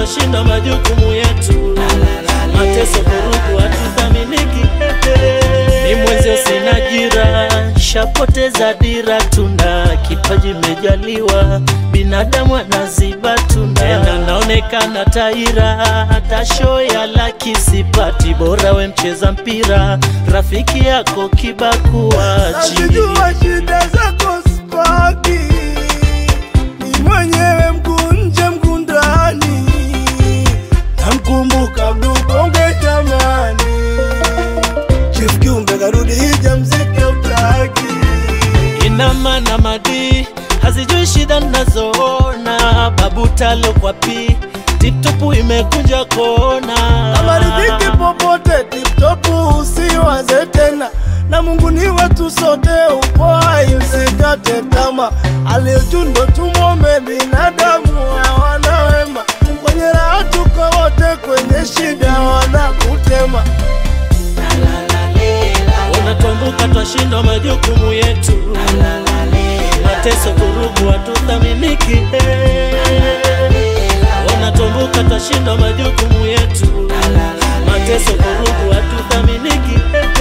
twashinda majukumu yetu. Mateso vurugu hatuthaminiki. Ni mwenzio sina jira, shapoteza dira, tuna kipaji mejaliwa, binadamu anaziba tuna. Tena naonekana taira, hata show ya laki sipati, bora we mcheza mpira, rafiki yako kibakuwa chini. Najijua shida zako spaki, ni mwenyewe mkuu nje mkuu ndani, namkumbuka Mdubonge jamani. Chief Kiumbe karudi hija mziki utaki. Ina maana madi hazijui shida nazoona, babu talo kwa pi TikTok imekunja kona. Kama riziki popote TikTok usiwaze tena, na Mungu ni wetu sote, upo hai usikate tamaa. Aliyojundo tumwombe, binadamu hawana wema, kwenye raha tuko wote, kwenye shida wanakutema. Unatombuka twashinda majukumu yetu, mateso vurugu hatuthaminiki. Unatombuka twashinda majukumu yetu, mateso vurugu hatuthaminiki.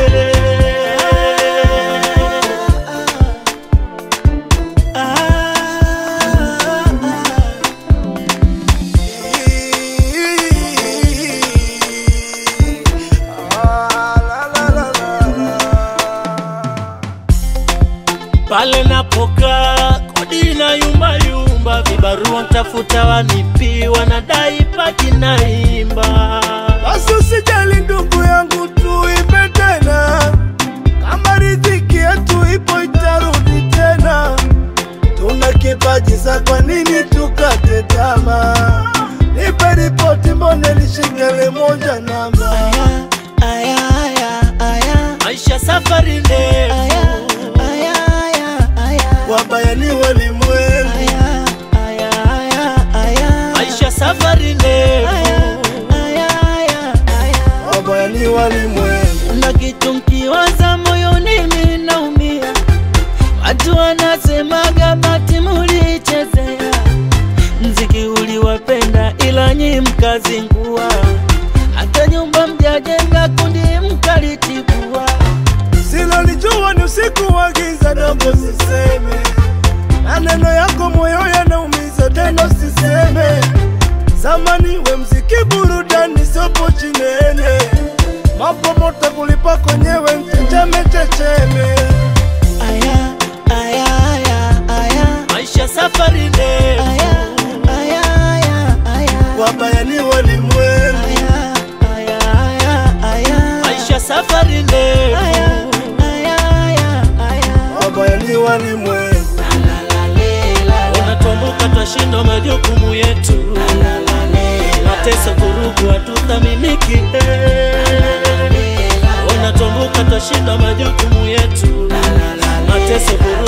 Pale napokaa kodi na yumba yumba, vibarua ntafuta wanipi, wanadai paki naimba. Basi usijali ndugu yangu, tuipe tena, kama riziki yetu ipo itarudi tena. Tuna kipaji sa kwa nini tukate tamaa? Nipe ripoti mbone lishikele moja namba. Maisha safari ndefu, wabaya ni walimwengu. Maisha safari ndefu, wabaya ni walimwengu. na kitu mkiwaza moyoni mimi naumia. Watu wanasemaga bati mulichezea, mziki uliwapenda ila nyi mkazingua, hata nyumba mjajenga kundi mkalitibua. Silo lijua ni usiku wa giza, dogo siseme, maneno yako moyo yanaumiza, tena siseme. Zamani we mziki burudani sopo chinene, mambo moto kulipa kwenyewe mchecheme checheme. Maisha safari ndefu, wabaya ni walimwengu. maisha safari ndefu, wabaya ni walimwengu. unatombuka twashinda majukumu yetu, mateso vurugu hatuthaminiki. Unatombuka twashinda majukumu yetu, mateso vurugu